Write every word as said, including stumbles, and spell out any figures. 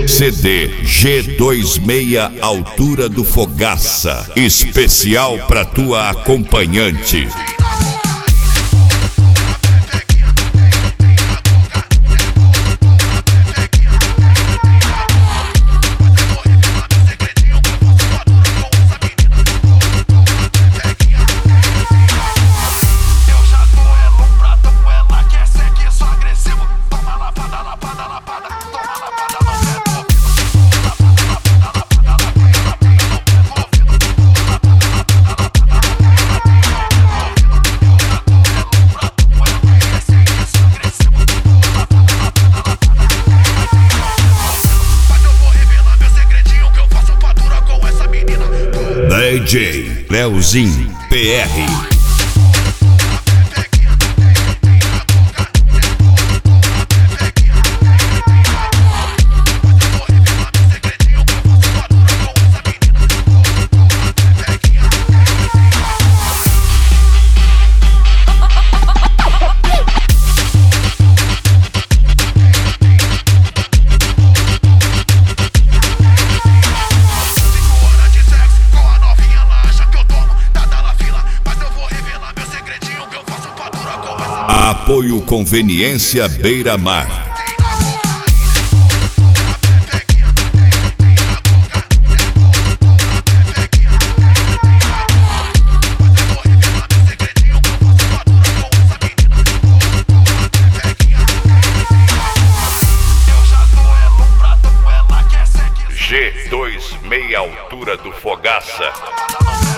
C D G vinte e seis Altura do Fogaça, especial pra tua acompanhante. D J Leozinho P R. Apoio Conveniência Beira Mar. G vinte e seis Altura do Fogaça.